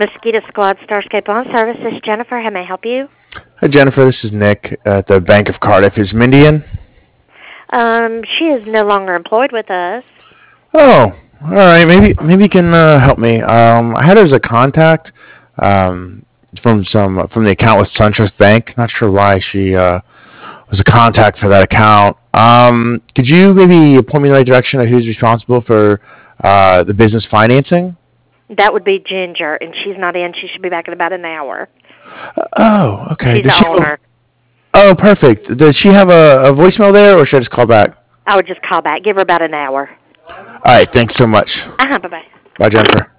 Mosquito Squad Starscape Lawn Service. This is Jennifer. How may I help you? Hi, Jennifer. This is Nick at the Bank of Cardiff. Is Mindy in? She is no longer employed with us. Oh, all right. Maybe you can help me. I had her as a contact from the account with SunTrust Bank. Not sure why she was a contact for that account. Could you maybe point me in the right direction of who's responsible for the business financing? That would be Ginger, and she's not in. She should be back in about an hour. Oh, okay. She's the owner. Oh, perfect. Does she have a voicemail there, or should I just call back? I would just call back. Give her about an hour. All right. Thanks so much. Bye-bye. Bye, Jennifer.